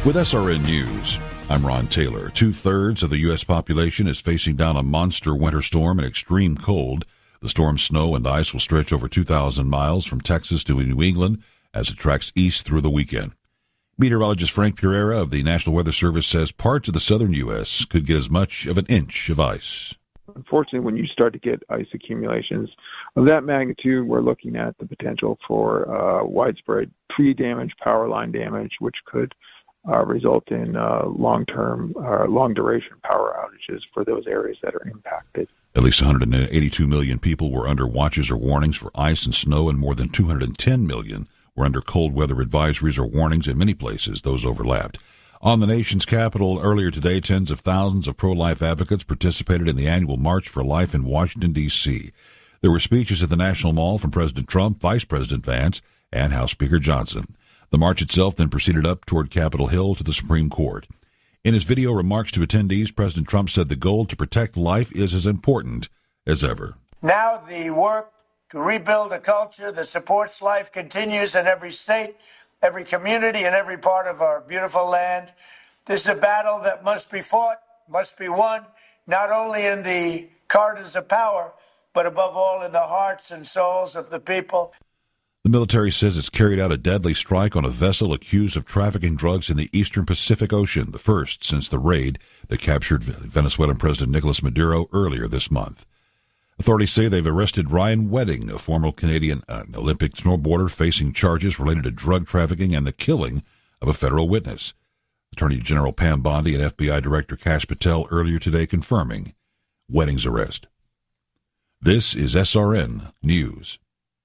With SRN News, I'm Ron Taylor. 2/3 of the U.S. population is facing down a monster winter storm and extreme cold. The storm's snow and ice will stretch over 2,000 miles from Texas to New England as it tracks east through the weekend. Meteorologist Frank Pereira of the National Weather Service says parts of the southern U.S. could get as much of an inch of ice. Unfortunately, when you start to get ice accumulations of that magnitude, we're looking at the potential for widespread tree damage, power line damage, which could result in long-term, long-duration power outages for those areas that are impacted. At least 182 million people were under watches or warnings for ice and snow, and more than 210 million were under cold weather advisories or warnings in many places. Those overlapped. On the nation's capital earlier today, tens of thousands of pro-life advocates participated in the annual March for Life in Washington, D.C. There were speeches at the National Mall from President Trump, Vice President Vance, and House Speaker Johnson. The march itself then proceeded up toward Capitol Hill to the Supreme Court. In his video remarks to attendees, President Trump said the goal to protect life is as important as ever. Now the work to rebuild a culture that supports life continues in every state, every community, and every part of our beautiful land. This is a battle that must be fought, must be won, not only in the corridors of power, but above all in the hearts and souls of the people. The military says it's carried out a deadly strike on a vessel accused of trafficking drugs in the eastern Pacific Ocean, the first since the raid that captured Venezuelan President Nicolas Maduro earlier this month. Authorities say they've arrested Ryan Wedding, a former Canadian Olympic snowboarder facing charges related to drug trafficking and the killing of a federal witness. Attorney General Pam Bondi and FBI Director Kash Patel earlier today confirming Wedding's arrest. This is SRN News.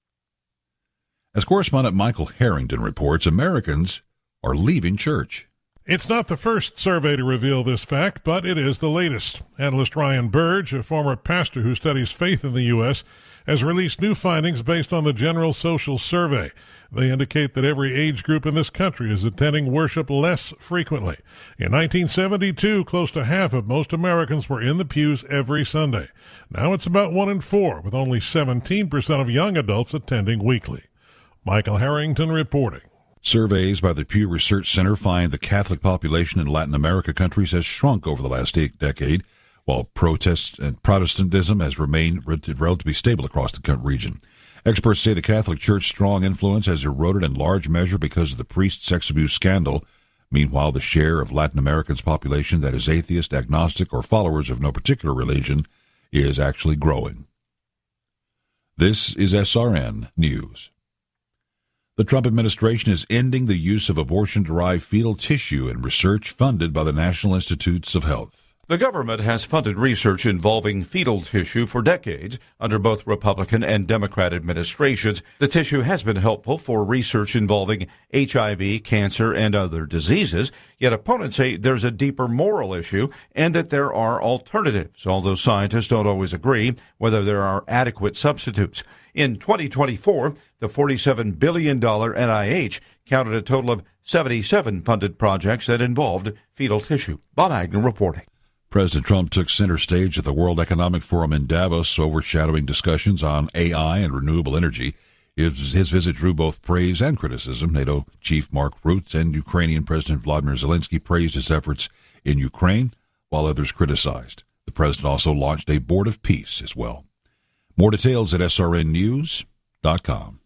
As correspondent Michael Harrington reports, Americans are leaving church. It's not the first survey to reveal this fact, but it is the latest. Analyst Ryan Burge, a former pastor who studies faith in the U.S., has released new findings based on the General Social Survey. They indicate that every age group in this country is attending worship less frequently. In 1972, close to half of most Americans were in the pews every Sunday. Now it's about 1 in 4, with only 17% of young adults attending weekly. Michael Harrington reporting. Surveys by the Pew Research Center find the Catholic population in Latin America countries has shrunk over the last decade, while protests and Protestantism has remained relatively stable across the region. Experts say the Catholic Church's strong influence has eroded in large measure because of the priest sex abuse scandal. Meanwhile, the share of Latin Americans' population that is atheist, agnostic, or followers of no particular religion is actually growing. This is SRN News. The Trump administration is ending the use of abortion-derived fetal tissue in research funded by the National Institutes of Health. The government has funded research involving fetal tissue for decades under both Republican and Democrat administrations. The tissue has been helpful for research involving HIV, cancer, and other diseases, yet opponents say there's a deeper moral issue and that there are alternatives, although scientists don't always agree whether there are adequate substitutes. In 2024, the $47 billion NIH counted a total of 77 funded projects that involved fetal tissue. Bob Agnew reporting. President Trump took center stage at the World Economic Forum in Davos, overshadowing discussions on AI and renewable energy. His visit drew both praise and criticism. NATO Chief Mark Rutte and Ukrainian President Vladimir Zelensky praised his efforts in Ukraine, while others criticized. The president also launched a board of peace as well. More details at srnnews.com.